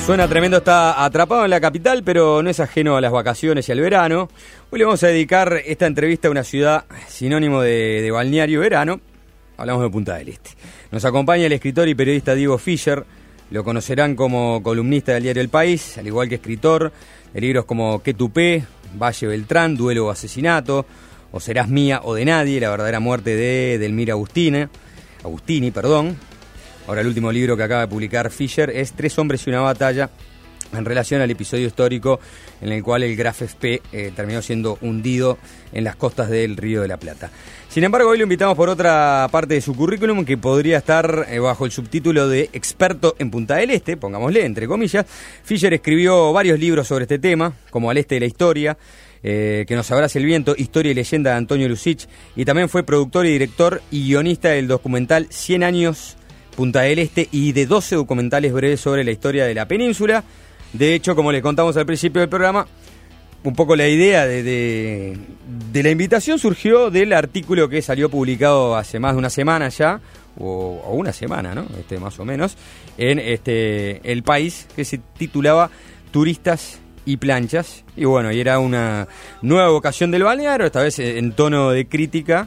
Suena tremendo, está atrapado en la capital, pero no es ajeno a las vacaciones y al verano. Hoy le vamos a dedicar esta entrevista a una ciudad sinónimo de balneario verano. Hablamos de Punta del Este. Nos acompaña el escritor y periodista Diego Fischer. Lo conocerán como columnista del diario El País, al igual que escritor de libros como ¿Qué tupé?, Valle Beltrán, Duelo o Asesinato, o Serás mía o de nadie, la verdadera muerte de Delmira Agustini. Ahora el último libro que acaba de publicar Fischer es Tres hombres y una batalla, en relación al episodio histórico en el cual el Graf Spee terminó siendo hundido en las costas del Río de la Plata. Sin embargo, hoy lo invitamos por otra parte de su currículum, que podría estar bajo el subtítulo de experto en Punta del Este, pongámosle entre comillas. Fischer escribió varios libros sobre este tema, como Al Este de la Historia, Que nos abrace el viento, Historia y leyenda de Antonio Lussich, y también fue productor y director y guionista del documental 100 años Punta del Este y de 12 documentales breves sobre la historia de la península. De hecho, como les contamos al principio del programa, un poco la idea de la invitación surgió del artículo que salió publicado hace más de una semana ya, o una semana, ¿no? Más o menos, en El País, que se titulaba Turistas y planchas. Y bueno, y era una nueva vocación del balneario, esta vez en tono de crítica,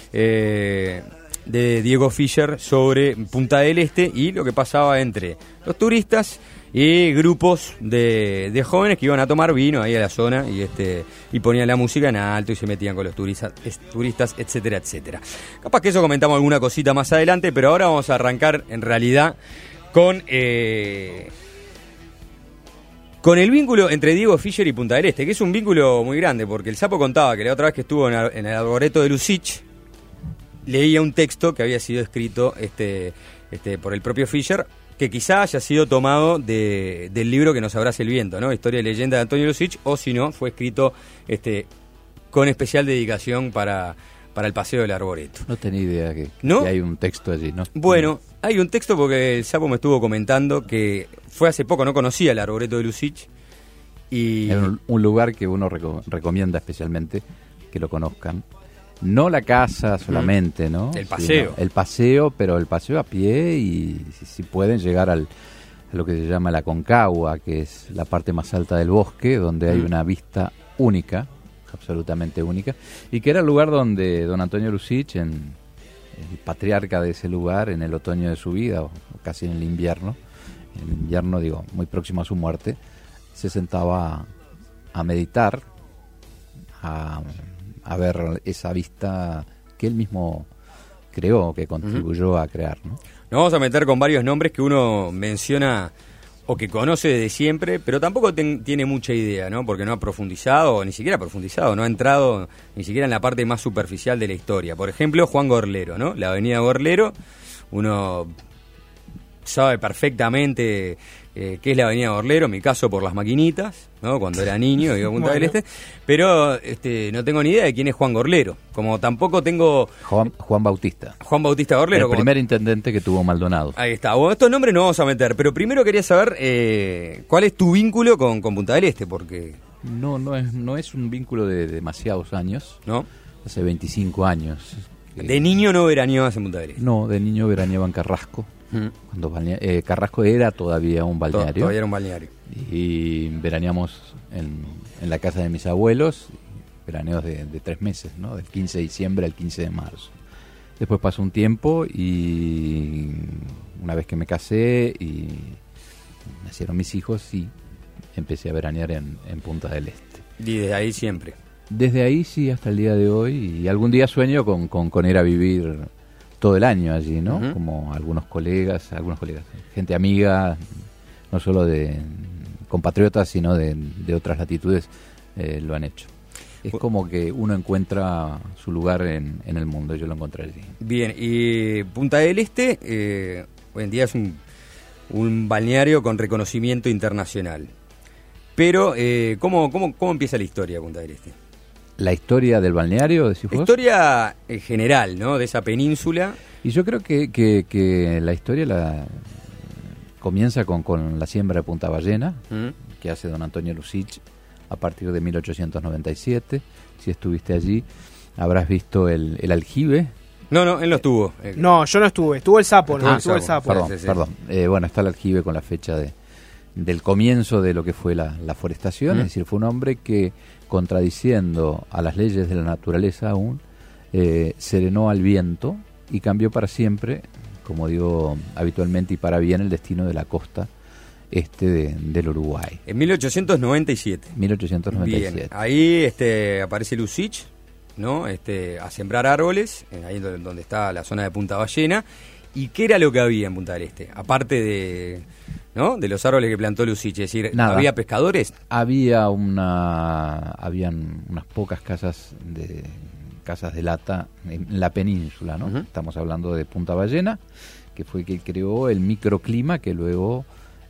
de Diego Fischer sobre Punta del Este y lo que pasaba entre los turistas y grupos de jóvenes que iban a tomar vino ahí a la zona y ponían la música en alto y se metían con los turistas, etcétera, etcétera. Capaz que eso comentamos alguna cosita más adelante, pero ahora vamos a arrancar en realidad con el vínculo entre Diego Fischer y Punta del Este, que es un vínculo muy grande, porque el Sapo contaba que la otra vez que estuvo en el arboreto de Lussich, leía un texto que había sido escrito por el propio Fischer, que quizá haya sido tomado del libro Que nos abrace el viento, ¿no? Historia y leyenda de Antonio Lussich, o si no, fue escrito con especial dedicación para el paseo del arboreto. No tenía idea que hay un texto allí, ¿no? Bueno, hay un texto porque el Sapo me estuvo comentando que fue hace poco, no conocía el arboreto de Lussich. Y... Es un lugar que uno recomienda especialmente que lo conozcan. No la casa solamente, ¿no? El paseo. El paseo, pero el paseo a pie y si pueden llegar a lo que se llama la Concagua, que es la parte más alta del bosque, donde hay una vista única, absolutamente única, y que era el lugar donde don Antonio Lussich, el patriarca de ese lugar, en el otoño de su vida, o casi en el invierno, digo, muy próximo a su muerte, se sentaba a meditar, a ver esa vista que él mismo creó, que contribuyó a crear, ¿no? Nos vamos a meter con varios nombres que uno menciona o que conoce desde siempre, pero tampoco tiene mucha idea, ¿no? Porque no ha profundizado, o ni siquiera ha profundizado, no ha entrado ni siquiera en la parte más superficial de la historia. Por ejemplo, Juan Gorlero, ¿no? La avenida Gorlero, uno sabe perfectamente qué es la avenida Gorlero, en mi caso por las maquinitas, ¿no? Cuando era niño iba a Punta del Este, pero no tengo ni idea de quién es Juan Gorlero, como tampoco tengo... Juan Bautista Gorlero. El primer intendente que tuvo Maldonado. Ahí está, bueno, estos nombres no vamos a meter, pero primero quería saber cuál es tu vínculo con Punta del Este, porque... No es un vínculo de demasiados años, ¿no? Hace 25 años. ¿De niño no veraneabas en Punta del Este? No, de niño veraneaba en Carrasco. Cuando Carrasco era todavía un balneario. Todavía era un balneario. Y veraneamos en la casa de mis abuelos, veraneos de 3 meses, ¿no? Del 15 de diciembre al 15 de marzo. Después pasó un tiempo y una vez que me casé y nacieron mis hijos, sí, empecé a veranear en Punta del Este. ¿Y desde ahí siempre? Desde ahí sí, hasta el día de hoy. Y algún día sueño con ir a vivir todo el año allí, ¿no? Como algunos colegas, gente amiga, no solo de compatriotas, sino de otras latitudes, lo han hecho. Es como que uno encuentra su lugar en el mundo, yo lo encontré allí. Bien, y Punta del Este hoy en día es un balneario con reconocimiento internacional. Pero, ¿cómo empieza la historia de Punta del Este? ¿La historia del balneario, decís vos? La historia en general, ¿no? De esa península. Y yo creo que la historia comienza con la siembra de Punta Ballena, que hace don Antonio Lussich a partir de 1897. Si estuviste allí, habrás visto el aljibe. No, él no estuvo. No, yo no estuve. Estuvo el Sapo, ¿no? Estuvo el Sapo. Perdón. Bueno, está el aljibe con la fecha de del comienzo de lo que fue la forestación, es decir, fue un hombre que, contradiciendo a las leyes de la naturaleza aún, serenó al viento y cambió para siempre, como digo habitualmente y para bien, el destino de la costa del Uruguay. En 1897. 1897. Bien, ahí aparece Lussich, ¿no? A sembrar árboles, ahí donde está la zona de Punta Ballena. ¿Y qué era lo que había en Punta del Este? Aparte de los árboles que plantó Lussich, es decir, nada. ¿Había pescadores? Habían unas pocas casas de lata en la península, ¿no? Estamos hablando de Punta Ballena, que fue que creó el microclima que luego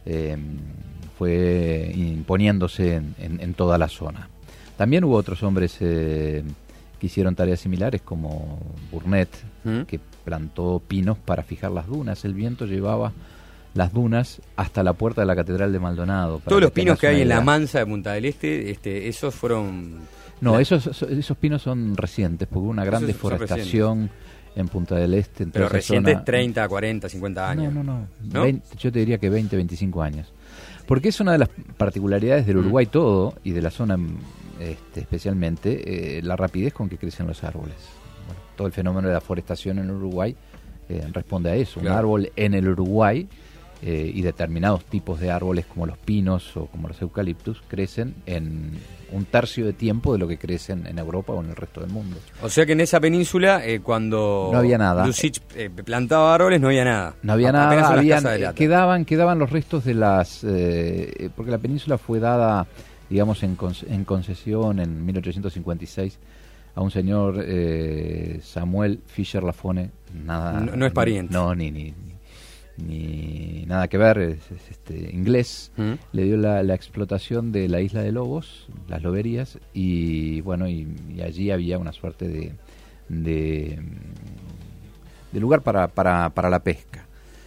fue imponiéndose en toda la zona. También hubo otros hombres que hicieron tareas similares, como Burnett, que plantó pinos para fijar las dunas. El viento llevaba las dunas hasta la puerta de la Catedral de Maldonado. Todos los pinos que hay en la mansa de Punta del Este, esos fueron... No, esos pinos son recientes, porque hubo una gran deforestación en Punta del Este. Pero recientes, 30, 40, 50 años. No. 20, yo te diría que 20, 25 años. Porque es una de las particularidades del Uruguay todo, y de la zona especialmente, la rapidez con que crecen los árboles. Bueno, todo el fenómeno de la forestación en Uruguay responde a eso. Claro. Un árbol en el Uruguay y determinados tipos de árboles como los pinos o como los eucaliptus crecen en un tercio de tiempo de lo que crecen en Europa o en el resto del mundo. O sea que en esa península, cuando no había nada. Lussich plantaba árboles, no había nada. No había nada, quedaban los restos de las... porque la península fue dada, digamos, en concesión en 1856 a un señor Samuel Fisher Lafone. Nada, no es pariente. No, ni nada que ver, es inglés. Le dio la explotación de la isla de Lobos, las loberías, y bueno, y allí había una suerte de lugar para la pesca.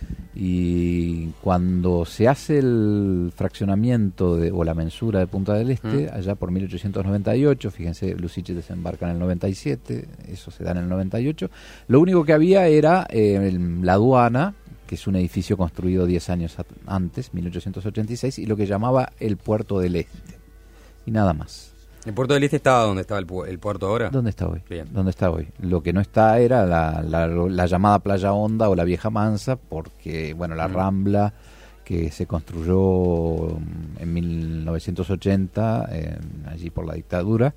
Y cuando se hace el fraccionamiento o la mensura de Punta del Este, allá por 1898, fíjense, Lussich desembarca en el 97, eso se da en el 98, lo único que había era la aduana, que es un edificio construido 10 años antes, 1886, y lo que llamaba el Puerto del Este, y nada más. ¿El Puerto del Este estaba donde estaba el puerto ahora? ¿Dónde está hoy? Bien. ¿Dónde está hoy? Lo que no está era la llamada Playa Honda o la Vieja Mansa, porque, bueno, la Rambla, que se construyó en 1980, allí por la dictadura,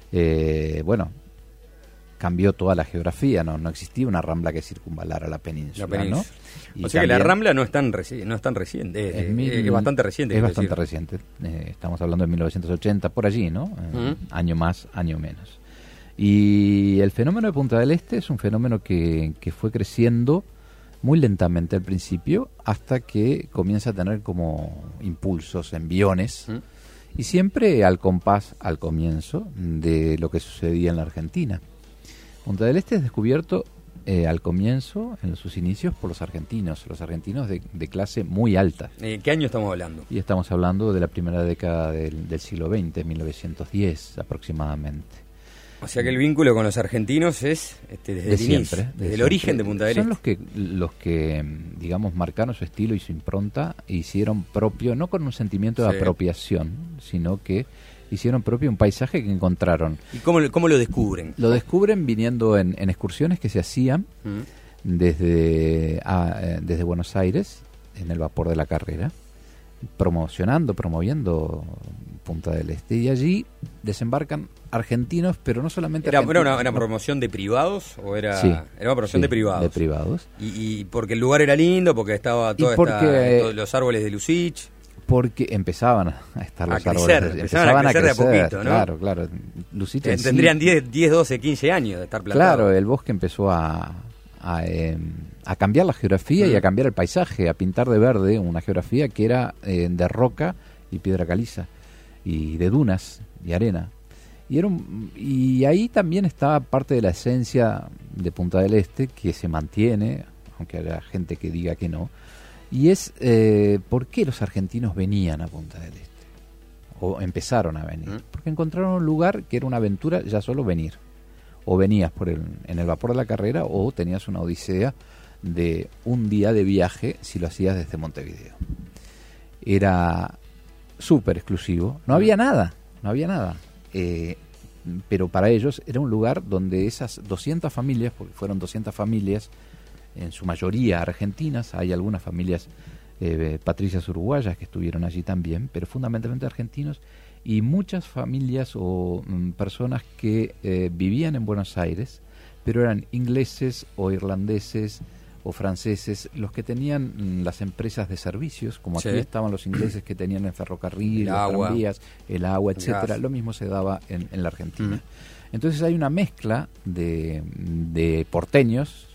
cambió toda la geografía, no existía una rambla que circunvalara la península, ¿no? O sea que la rambla no es tan reciente, es bastante reciente. Es bastante reciente, estamos hablando de 1980, por allí, ¿no? Año más, año menos. Y el fenómeno de Punta del Este es un fenómeno que fue creciendo muy lentamente al principio, hasta que comienza a tener como impulsos, enviones, y siempre al compás, al comienzo, de lo que sucedía en la Argentina. Punta del Este es descubierto al comienzo, en sus inicios, por los argentinos de clase muy alta. ¿Qué año estamos hablando? Y estamos hablando de la primera década del siglo XX, 1910 aproximadamente. O sea que el vínculo con los argentinos es desde el inicio, desde el origen de Punta del Este. Son los que, digamos, marcaron su estilo y su impronta, e hicieron propio, no con un sentimiento de apropiación, sino que hicieron propio un paisaje que encontraron. ¿Y cómo lo descubren? Lo descubren viniendo en excursiones que se hacían desde Buenos Aires, en el vapor de la Carrera, promoviendo Punta del Este. Y allí desembarcan argentinos, pero no solamente argentinos. ¿Era una promoción de privados? ¿O era una promoción de privados? De privados. ¿Y porque el lugar era lindo? ¿Porque estaba todos los árboles de Lussich? Porque empezaban a estar los árboles. Empezaban a crecer de a poquito, ¿no? Claro. Lussich tendrían 10, 12, 15 años de estar plantados. Claro, el bosque empezó a cambiar la geografía y a cambiar el paisaje, a pintar de verde una geografía que era de roca y piedra caliza, y de dunas y arena. Y ahí también está parte de la esencia de Punta del Este, que se mantiene, aunque haya gente que diga que no, y es por qué los argentinos venían a Punta del Este, o empezaron a venir. Porque encontraron un lugar que era una aventura ya solo venir. O venías en el vapor de la Carrera, o tenías una odisea de un día de viaje si lo hacías desde Montevideo. era súper exclusivo. No había nada. Pero para ellos era un lugar donde esas 200 familias, porque fueron 200 familias, en su mayoría argentinas, hay algunas familias patricias uruguayas que estuvieron allí también, pero fundamentalmente argentinos, y muchas familias o personas que vivían en Buenos Aires, pero eran ingleses o irlandeses o franceses, los que tenían las empresas de servicios, como aquí estaban los ingleses que tenían el ferrocarril, los tranvías, el agua, etcétera. Lo mismo se daba en la Argentina. Entonces hay una mezcla de porteños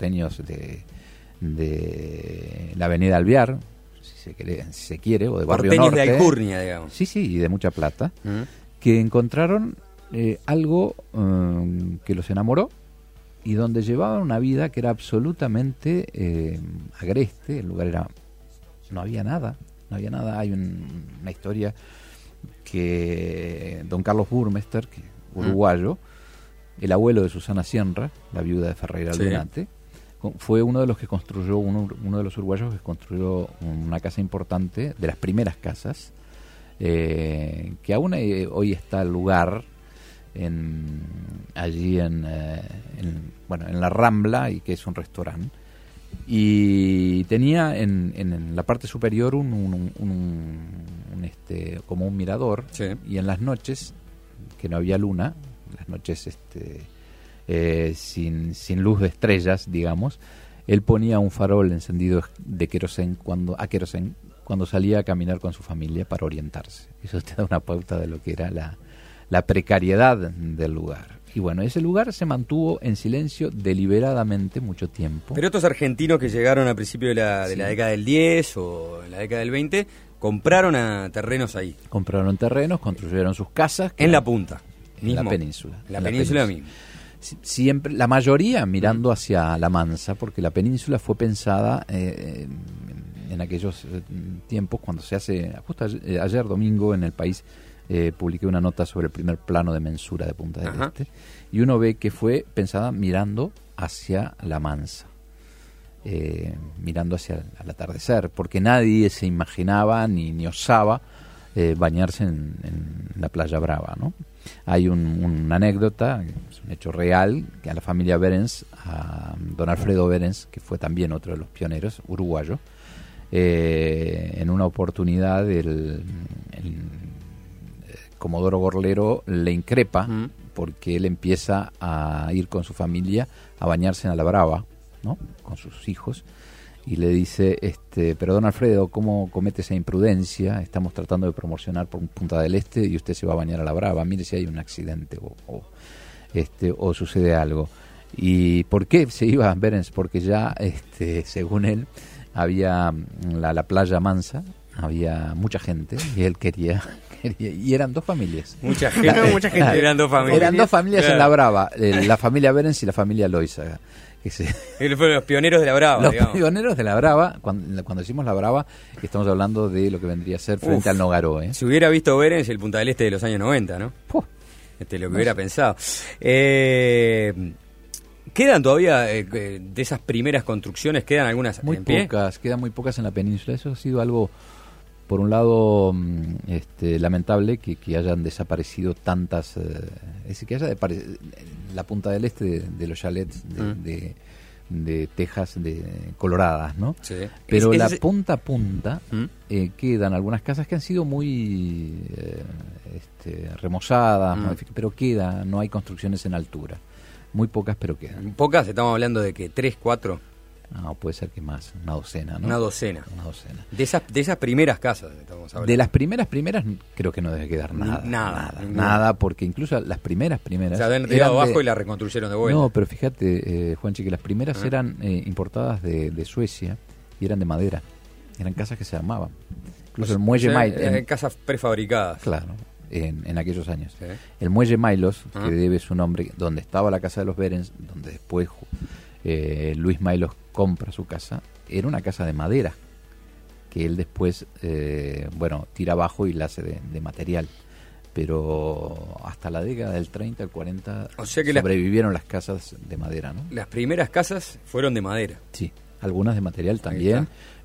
de la Avenida Alvear, si se quiere, o de Barrio porteños Norte. De Alcurnia, digamos. Sí, y de mucha plata, que encontraron algo que los enamoró, y donde llevaban una vida que era absolutamente agreste. El lugar no había nada. Hay una historia que don Carlos Burmester, uruguayo, el abuelo de Susana Sierra, la viuda de Ferreira Aldunate, fue uno de los que construyó, uno de los uruguayos que construyó una casa importante, de las primeras casas, que aún hoy está el lugar allí en la Rambla, y que es un restaurante, y tenía en la parte superior como un mirador, y en las noches que no había luna, las noches sin luz de estrellas, digamos, él ponía un farol encendido de querosén cuando salía a caminar con su familia para orientarse. Eso te da una pauta de lo que era la precariedad del lugar. Y bueno, ese lugar se mantuvo en silencio deliberadamente mucho tiempo. Pero estos argentinos que llegaron a principios de la década del 10 o en la década del 20, compraron terrenos ahí. Compraron terrenos, construyeron sus casas. En la punta. En la península. La península misma. Siempre, la mayoría mirando hacia La Mansa, porque la península fue pensada en aquellos tiempos, cuando se hace, justo ayer domingo en El País, publiqué una nota sobre el primer plano de mensura de Punta del Este, y uno ve que fue pensada mirando hacia La Mansa, mirando hacia el atardecer, porque nadie se imaginaba ni osaba bañarse en la Playa Brava, ¿no? Hay una anécdota, es un hecho real, que a la familia Berens, a don Alfredo Berens, que fue también otro de los pioneros, uruguayo, en una oportunidad el Comodoro Gorlero le increpa porque él empieza a ir con su familia a bañarse en la Brava, ¿no?, con sus hijos, y le dice, pero don Alfredo, ¿cómo comete esa imprudencia? Estamos tratando de promocionar por Punta del Este y usted se va a bañar a la Brava. Mire si hay un accidente o sucede algo. ¿Y por qué se iba a Berens? Porque ya, según él, había la playa mansa, había mucha gente y él quería, y eran dos familias. Mucha gente, eran dos familias. Eran dos familias en la Brava, la familia Berens y la familia Loizaga. Él fue los pioneros de la Brava. Los pioneros de la Brava. Cuando decimos la Brava, estamos hablando de lo que vendría a ser frente al Nogaró. Si hubiera visto Berens el Punta del Este de los años 90, ¿no? Lo que hubiera pensado. ¿Quedan todavía de esas primeras construcciones? ¿Quedan algunas muy en pie? Quedan muy pocas en la península. Eso ha sido algo, por un lado, lamentable, que hayan desaparecido tantas, es decir, que haya la Punta del Este de los chalets de tejas coloradas, ¿no? Sí. Pero punta a punta quedan algunas casas que han sido muy remozadas, pero no hay construcciones en altura. Muy pocas, pero quedan. ¿Pocas? Estamos hablando de que 3, 4. No, puede ser que más, una docena, ¿no? Una docena. De esas primeras casas estamos hablando. De las primeras creo que no debe quedar nada, porque incluso las primeras o sea, habían tirado abajo y la reconstruyeron de vuelta. No, pero fíjate, Juanchi, que las primeras eran importadas de Suecia y eran de madera. Eran casas que se armaban. Incluso el muelle Mailos. Casas prefabricadas. Claro, en aquellos años. Sí. El muelle Mailos, que debe su nombre, donde estaba la casa de los Berens, donde después Luis Mailos compra su casa, era una casa de madera que él después tira abajo y la hace de material, pero hasta la década del 30 al 40 sobrevivieron las casas de madera, ¿no? Las primeras casas fueron de madera. Sí, algunas de material también,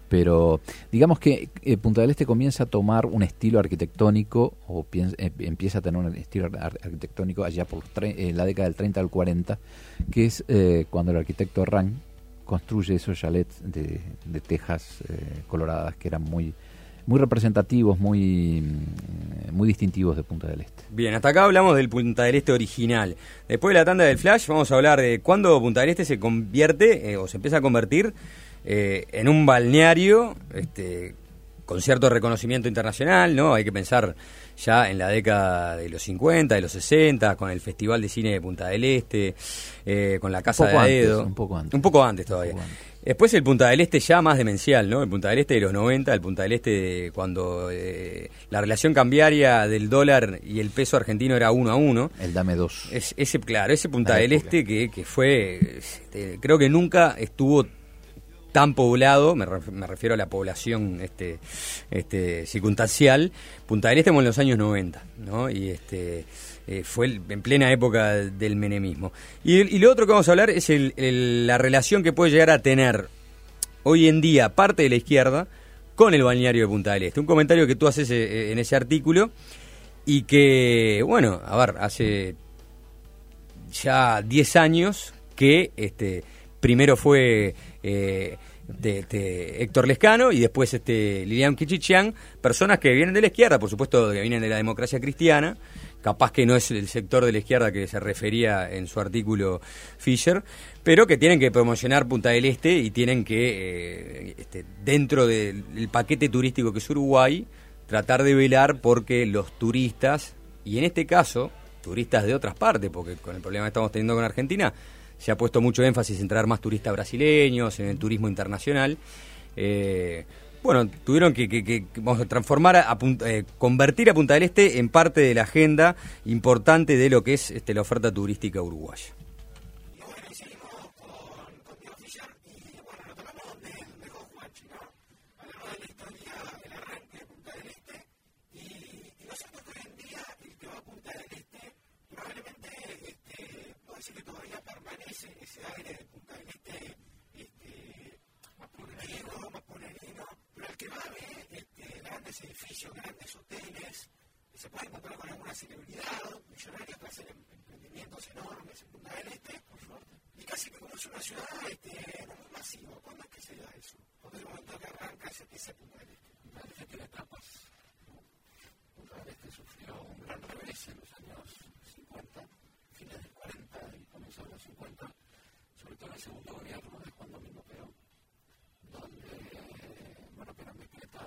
Pero digamos que Punta del Este comienza a tomar un estilo arquitectónico, o empieza a tener un estilo arquitectónico allá por la década del 30 al 40, que es cuando el arquitecto Rang construye esos chalets de tejas coloradas que eran muy representativos, muy distintivos de Punta del Este. Bien, hasta acá hablamos del Punta del Este original. Después de la tanda del flash vamos a hablar de cuándo Punta del Este se convierte o se empieza a convertir en un balneario con cierto reconocimiento internacional, ¿no? Hay que pensar ya en la década de los 50, de los 60, con el Festival de Cine de Punta del Este, con la Casa de Aedo. Un poco antes. Un poco antes todavía. Después el Punta del Este ya más demencial, ¿no? El Punta del Este de los 90, el Punta del Este cuando la relación cambiaria del dólar y el peso argentino era 1-1. El dame 2. Ese Punta del Este que fue, creo que nunca estuvo tan poblado, me refiero a la población circunstancial. Punta del Este en los años 90, ¿no? Y fue en plena época del menemismo. Y lo otro que vamos a hablar es la relación que puede llegar a tener hoy en día parte de la izquierda con el balneario de Punta del Este. Un comentario que tú haces en ese artículo y que, bueno, a ver, hace ya 10 años que primero fue Héctor Lescano y después Lilian Kichichian, personas que vienen de la izquierda, por supuesto que vienen de la democracia cristiana, capaz que no es el sector de la izquierda que se refería en su artículo Fisher, pero que tienen que promocionar Punta del Este y tienen que, dentro del paquete turístico que es Uruguay, tratar de velar porque los turistas, y en este caso, turistas de otras partes, porque con el problema que estamos teniendo con Argentina, se ha puesto mucho énfasis en traer más turistas brasileños, en el turismo internacional. Bueno, tuvieron que vamos a transformar, convertir a Punta del Este en parte de la agenda importante de lo que es la oferta turística uruguaya. Edificios, grandes hoteles, se puede encontrar con alguna celebridad, millonarios que hacen emprendimientos enormes en Punta del Este, y casi que como es una ciudad muy masiva. ¿Cuándo es que se da eso? ¿Cuándo es el momento que arranca ese Punta del Este? Punta del Este tiene etapas. Punta del Este sufrió un gran revés en los años 50, fines del 40 y comienzos de los 50, sobre todo en el segundo gobierno de Juan Domingo Perón, donde Perón decreta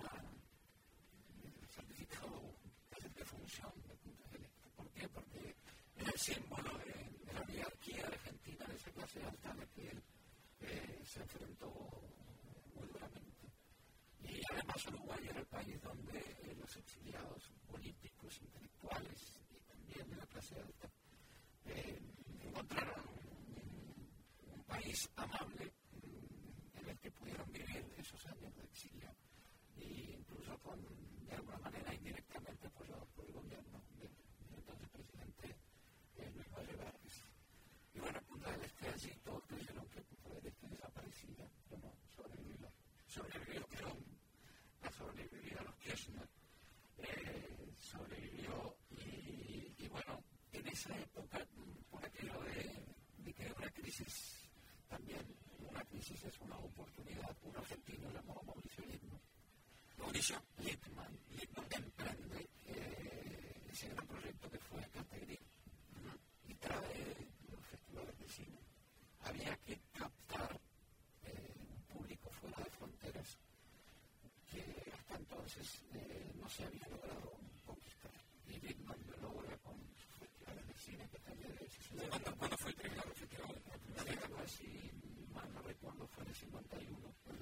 de función de Punta del Este. ¿Por qué? Porque es el símbolo de la oligarquía argentina, de esa clase alta a la que él se enfrentó muy duramente. Y además Uruguay era el país donde los exiliados políticos, intelectuales y también de la clase alta encontraron un país amable en el que pudieron vivir esos años de exilio, e incluso de alguna manera indirectamente apoyados por el gobierno del entonces presidente Luis Valle Várquez. Y bueno, Punta del Este, allí todos creyeron que Punta del Este desaparecía, pero no, sobrevivió Perón, ha sobrevivido a los Kirchner, sobrevivió y bueno, en esa época, por aquello de que era una crisis, también una crisis es una oportunidad. Un argentino llamado Mauricio Littman emprende ese gran proyecto que fue Categri y trae los festivales de cine. Había que captar un público fuera de fronteras que hasta entonces no se había logrado conquistar. Y Littman lo logra con sus festivales de cine que también es. ¿Cuándo fue el primer festival? Si mal no recuerdo, fue en el 51.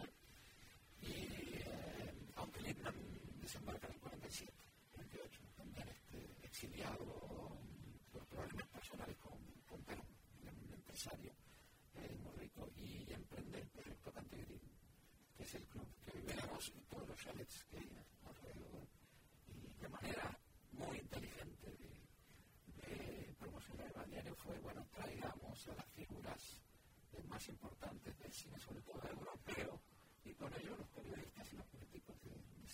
Y aunque Littman desembarca en el 47, 48, también exiliado por problemas personales con Perón, un empresario muy rico, y emprende el proyecto Cantegrín, que es el club que vive la voz y todos los chalets que hay alrededor, y de manera muy inteligente de promocionar el balneario fue, bueno, traigamos a las figuras más importantes del cine, sobre todo europeo, y con ello los periodistas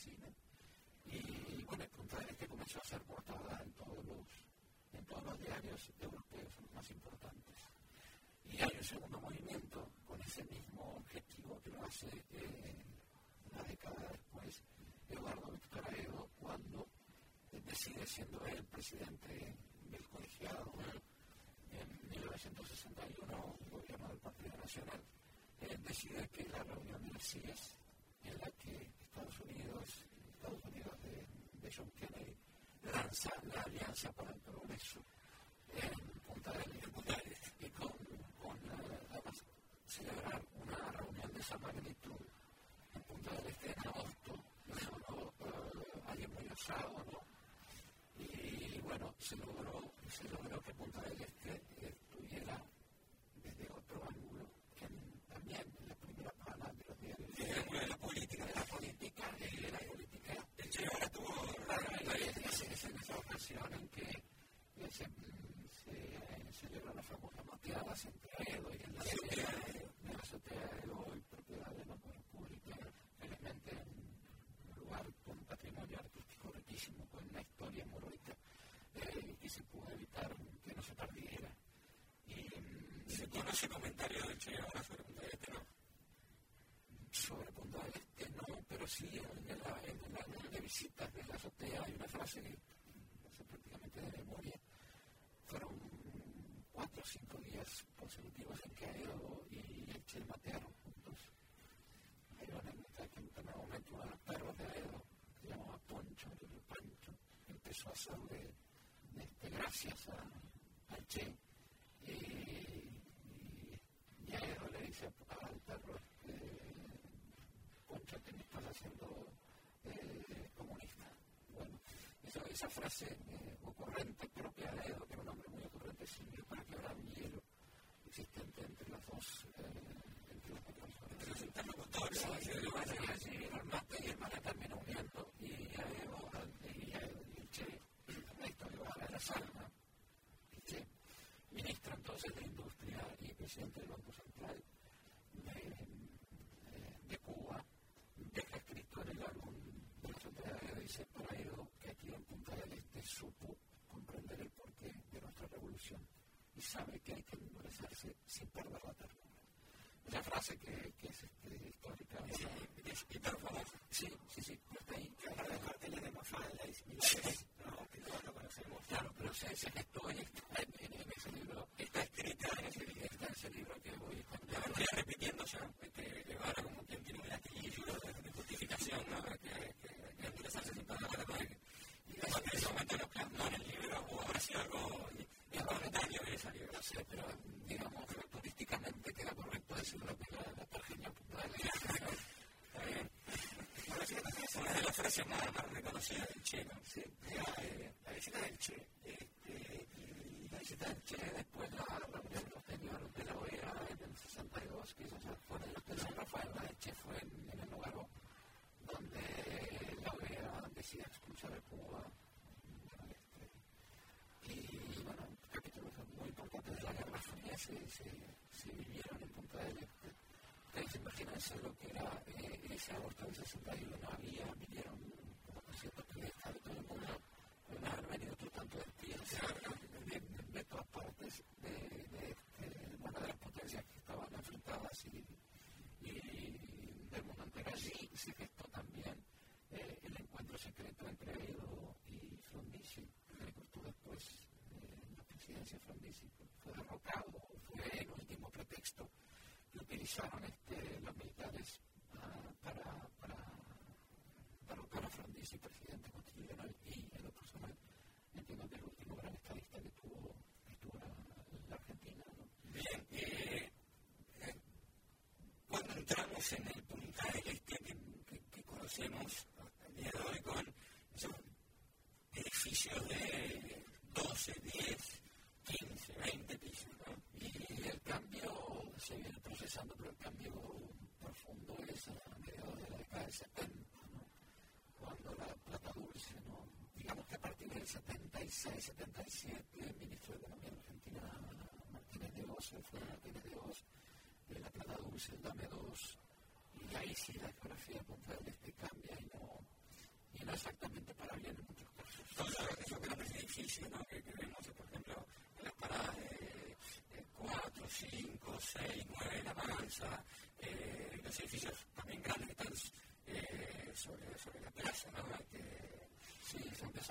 cine. Y bueno, Punta del Este comenzó a ser portada en todos los diarios europeos, los más importantes. Y hay un segundo movimiento con ese mismo objetivo que lo hace una década después Eduardo Víctor Aedo, cuando decide, siendo él presidente del colegiado en 1961, el gobierno del Partido Nacional, decide que la reunión de las CIES, en la que Estados Unidos de John Kennedy lanza la Alianza para el Progreso en Punta del Este, y con además celebrar una reunión de esa magnitud en Punta del Este en agosto, alguien muy osado, ¿no? Y bueno, se logró que Punta del Este estuviera desde otro ángulo, que también en la primera plana de los diarios. De la política. El Che ahora tuvo en esa ocasión en que se celebró la famosa mateadas entre Aedo y en la azotea de hoy, propiedad de la República, realmente un lugar con un patrimonio artístico riquísimo, con una historia muy rica, que se pudo evitar que no se perdiera. ¿Se conoce comentario del Che ahora sobre Punta del Este? No. Sobre Punta del Este no, pero sí en la visitas de la azotea hay una frase que prácticamente de memoria. Fueron 4 o 5 días consecutivos en que Aedo y el Che matearon juntos. Hay una anécdota que en un momento uno de los perros de Aedo, que se llamaba Poncho, el Pancho, empezó a hacerle gracias al Che. Y Aedo le dice al perro, Poncho, ¿qué me estás haciendo comunista? Bueno, esa frase ocurrente propia de Aedo, que era un hombre muy ocurrente, sirvió para quebrar un hielo existente entre las dos entre los interlocutores. El mate y el mate terminó uniendo, y Aedo y el Che, Ernesto Guevara de la Salma, el Che, ministro entonces de Industria y presidente del Banco Central de Cuba, deja escrito en el álbum de la Sociedad de Aedo, dice para Aedo que aquí en Punta del Este supo comprender el porqué de nuestra revolución y sabe que hay que endurecerse sin perder la ternura. Esa frase que es histórica. Es hiperfamosa. Sí, está ahí. Que habla de carteles de Mafalda y similares. No, que todos lo conocemos. Claro, pero se gestó y está en ese libro. Está escrita en ese libro que voy repitiendo ya. Guevara como quien tiene un latiguillo de justificación, ¿no? Que endurecerse sin perder la ternura. Y en ese momento lo plasmó en el libro, o habrá sido algo voluntario de ese libro. No sé, pero digamos, turísticamente queda correcto decirlo que la Tarjeña Punta del Este. Bueno, fíjate que es una de las frases más reconocidas del Che, ¿no? Sí, la visita del Che. Y la visita del Che, después la reunión posterior de la OEA en el 62, que eso ya fue en el Hotel San Rafael. La del Che fue en el Nogaro, donde la OEA decide expulsar a Cuba. Y bueno, capítulos muy importantes de la Guerra Fría se vivieron en Punta del Este. Ustedes imagínense lo que era ese agosto del 61. Vinieron como 200 periodistas de todo el mundo, pueden haber venido otro tanto de espías de todas partes, de las potencias que estaban enfrentadas y del mundo entero. Allí se gestó también el encuentro secreto entre Aedo y Frondizi, que costó después la presidencia. Frondizi fue derrocado, fue el último pretexto que utilizaron los militares para derrocar a Frondizi, presidente constitucional, y en lo personal entiendo que el último gran estadista que estuvo la Argentina, ¿no? Bien, cuando entramos en el Punta del Este que conocemos hasta el día de hoy, con esos edificios de 12, 10, 15, 20 pisos, ¿no? Y el cambio se viene procesando, pero el cambio profundo es a mediados de la década del 70, ¿no? Cuando la plata dulce, ¿no? Digamos que a partir del 76, 77, el ministro de Economía de Argentina, Martínez de Oz, la plata dulce, el Dame 2, y ahí sí la geografía de Punta del Este cambia y no no exactamente para bien en muchos casos. Todos esos grandes edificios, ¿no? que vemos, por ejemplo, en las paradas de 4, 5, 6, 9, La Mansa, los edificios también grandes que están sobre la plaza, ¿no? Sí, son de esa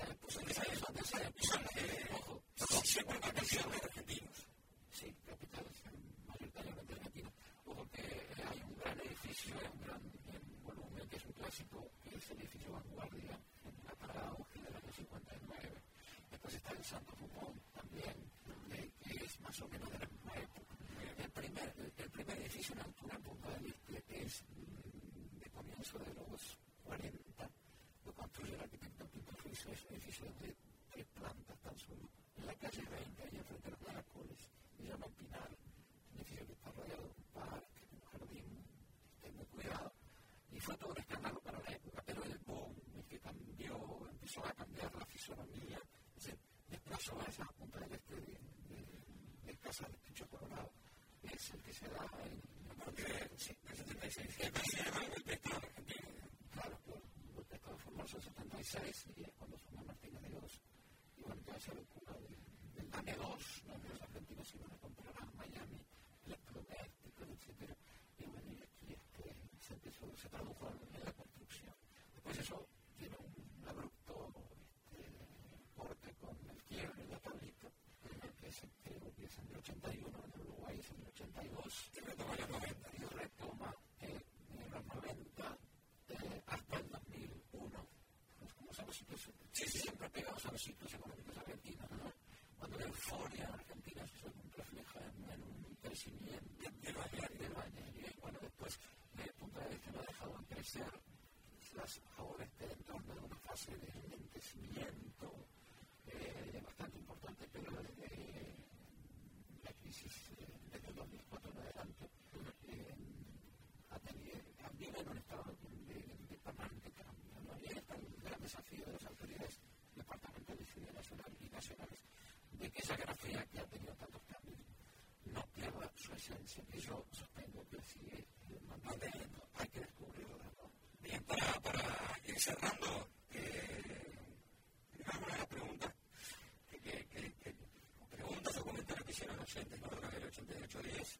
época. Ojo, siempre capitales de argentinos. Sí, capitales mayoritariamente argentinos. Ojo que hay un gran edificio, un gran volumen, que es un clásico, que es el edificio Vanguardia, en la parada Auge del año 59. Después está el Santo Fumón también, que es más o menos de la misma época. El primer edificio en altura en Punta del Este es de comienzo de los 40, lo construye el arquitecto Pinto Friso, es un edificio de 3 plantas tan solo, en la calle 20, ahí enfrente de los Caracoles, se llama Pinar, un edificio que está rodeado de un parque, un jardín, muy cuidado, y fue todo un escándalo para la época, pero el boom, el que empezó a cambiar la fisonomía, se desplazó a esa Punta del Este de Casa de Pincho Colorado, es el que se da en el 76, que se llama el golpe de Estado argentino. Claro, el golpe de Estado fue en marzo del 76, y es cuando fue Martínez de Oz. Y bueno, toda esa locura del DANE 2, ¿no? Que los argentinos iban a comprar a Miami electrodomésticos, etc. Y bueno, y aquí se tradujo en la construcción. Después eso tiene un abrupto corte con el quiebre de la tablita, que es en el 81, en Uruguay es en el 82, y retoma los 90, y retoma en los 90 hasta el 2001. Como son los ciclos, siempre pegados a los ciclos económicos argentinos, ¿no? Cuando la euforia argentina se refleja en un crecimiento del balneario, y bueno, después Punta del Este no ha dejado de crecer, ahora está en torno a una fase de lentecimiento bastante importante, pero desde la crisis desde el 2004 en adelante vive en un estado de permanente cambio, ¿no? Y ahí está el gran desafío de las autoridades departamentales y nacionales de que esa grafía que ha tenido tantos cambios no pierda su esencia, que yo sostengo que sigue manteniendo. Hay que descubrirla, ¿no? Bien, para ir cerrando, alguna de las preguntas o comentarios que hicieron los oyentes, ¿no? Del 8810.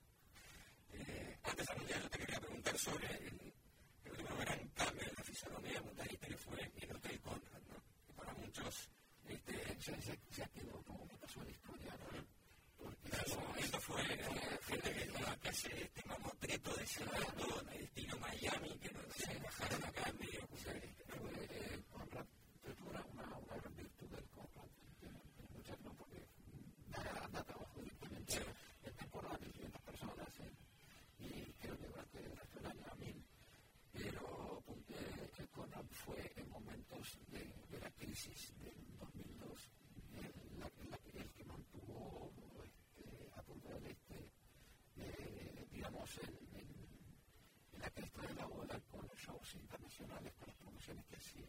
Antes de yo te quería preguntar sobre el último gran cambio en la fisonomía de Punta del Este, que fue el Hotel Conrad, ¿no? Que para muchos ya quedó como que pasó a la historia, ¿no? Porque esto fue gente que estaba casi mamotreto de cerrado, de estilo Miami, que no se bajaron acá en medio. Conrad tuvo una gran virtud del Conrad, muchas no, porque da trabajo directamente en temporada de 500 personas, y creo que durante el resto del año a 1000, pero el Conrad fue en momentos de la crisis del 2002 el que mantuvo a Punta del Este, digamos, en la cresta de la ola con los shows internacionales, con las promociones que hacía.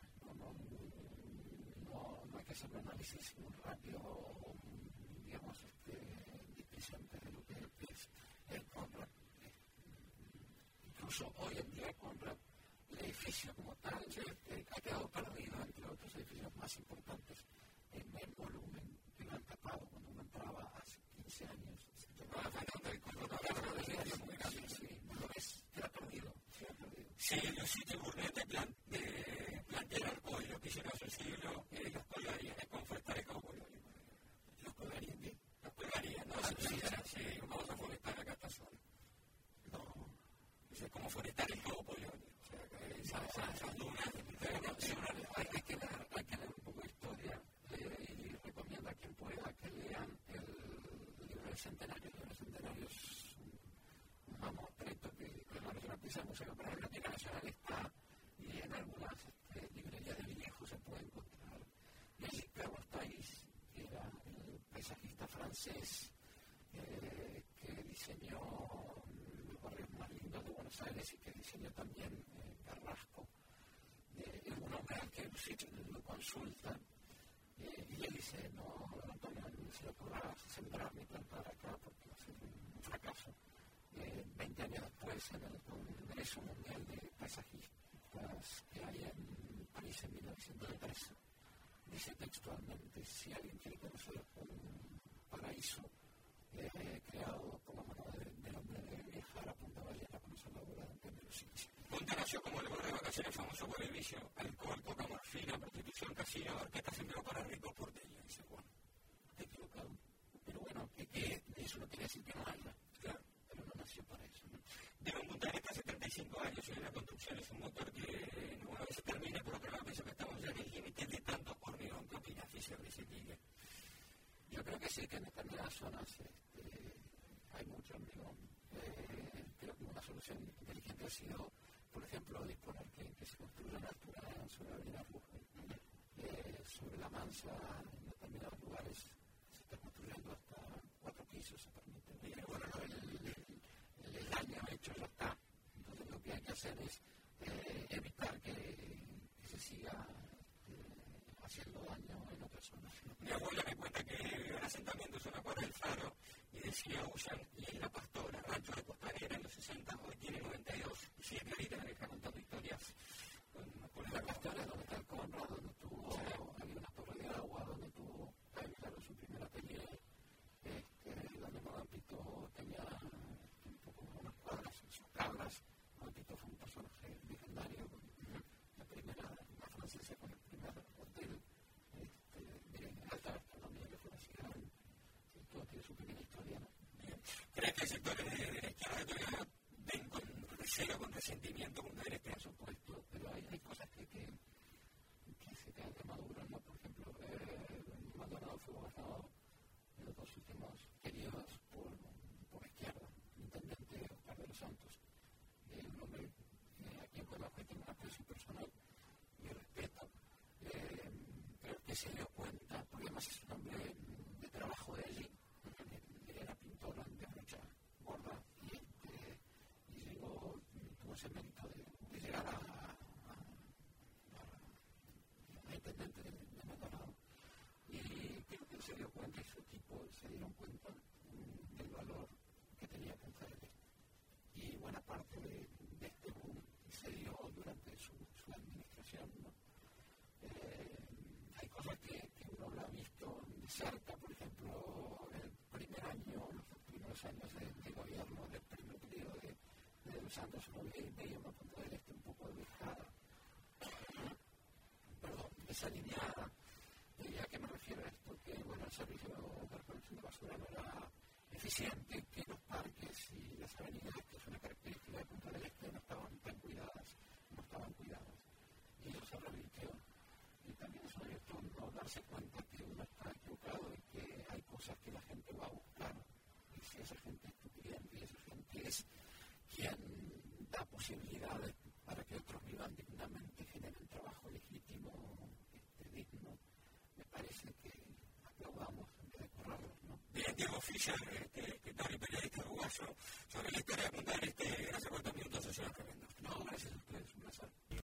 No hay que hacer un análisis muy rápido, digamos, displicente de lo que es el Conrad. Incluso hoy en día Conrad, el edificio como tal, ha quedado perdido entre otros edificios más importantes en el volumen que lo han tapado cuando uno entraba hace 15 años. Se llamaba Fernando del Conrad, no lo ves, queda perdido. Sí, los sitios Burnett plantean al pollo que hicieron hace el siglo, los colgarían, es como forestar el Cabo Polonio. ¿Los colgarían bien? Los colgarían, ¿no? Sí, vamos a forestar acá esta zona. No, es como forestar el Cabo Polonio. O sea, esas dunas, hay que leer un poco de historia, y recomiendo a quien pueda que lean el libro del Centenario. El libro del Centenario es un mamotreto que la Nacional Pieza del Museo, pero la Biblioteca Nacional está, y en algunas librerías de viejo se puede encontrar. Y allí Carlos Thais, que era el paisajista francés que diseñó los barrios más lindos de Buenos Aires y que diseñó también Carrasco, es un hombre al que lo consultan, y él dice: no, Antonio, no se le ocurra sembrar ni plantar acá porque va a ser un fracaso. 20 años después, en el Congreso Mundial de Paisajistas que hay en París en 1903. Dice textualmente: si alguien quiere conocer un paraíso creado por la mano del hombre, debe viajar a Punta Ballena a conocer la obra de Melusine. Punta nació como lugar de vacaciones famoso por el vicio, alcohol, coca, morfina, prostitución, casino, orquestas en vivo para ricos porteños, dice Juan. Está equivocado. Pero bueno, que eso no quiere decir que no haya. Claro. Pero no nació para eso, ¿no? Vive en Punta Arenas hace 35 años y la construcción es un motor que una vez se termina, por otro lado pienso que estamos ya en el límite de tanto hormigón. ¿Qué opina Fischer de ese Quique? Yo creo que sí, que en determinadas zonas hay mucho hormigón. Creo que una solución inteligente ha sido, por ejemplo, disponer que se construya en altura sobre la avenida Roosevelt, sobre la Mansa, en determinados lugares se está construyendo hasta 4 pisos, se permite. Y bueno, el daño hecho ya está. Entonces lo que hay que hacer es evitar que se siga haciendo daño en otras zonas. Mi abuela me cuenta que el asentamiento es una cuadra del Faro y decía Ullan y en La Pastora, rancho de Costanera en los 60, hoy tiene 92. Y sigue clarita la deja contando historias con La Pastora, donde está el Conrad, donde había una torre de agua, donde tuvo claro, su primer atelier, donde Madame Pito tenía un poco unas cuadras, sus cabras. Madame Pito fue un personaje legendario, la francesa con el primer hotel de alta gastronomía que fue la ciudad. Todo tiene su pequeña historia, ¿no? ¿Crees que hay sectores de la izquierda todavía ven con recelo, con resentimiento contra el Por supuesto, pero hay cosas que se quedan de Maduro, ¿no? Por ejemplo, Maldonado fue gobernador en los 2 últimos periodos por la izquierda, intendente Oscar de los Santos. Un hombre a quien por la cual tengo un aprecio personal y respeto. Creo que se dio cuenta, porque además es un hombre de trabajo de allí. Él era pintor de mucha gorda y llegó, tuvo ese mérito de llegar a intendente de Maldonado. Y creo que se dio cuenta y su equipo se dieron cuenta del valor que tenía pensar en esto. Y buena parte de este boom se dio durante su administración, ¿no? Hay cosas que uno lo ha visto de cerca, por ejemplo, el primer año, los primeros años de gobierno del primer periodo de los Santos, uno veía una Punta del Este un poco dejada, desalineada. ¿A qué me refiero a esto? Que bueno, el servicio de recolección de basura no era eficiente, que los parques y las avenidas, que es una característica de Punta del Este, no estaban tan cuidadas, y eso se revirtió. Y también es abierto no darse cuenta que uno está equivocado y que hay cosas que la gente va a buscar. Y si esa gente es tu cliente y esa gente es quien da posibilidades para que otros vivan dignamente, generen trabajo legítimo, digno, me parece que aplaudamos en vez de correrlos, ¿no? Bien, Diego Fischer, escritor y periodista uruguayo, sobre la historia de Punta del Este. Gracias por estos minutos, señor Tremendo. No, gracias a ustedes, un placer.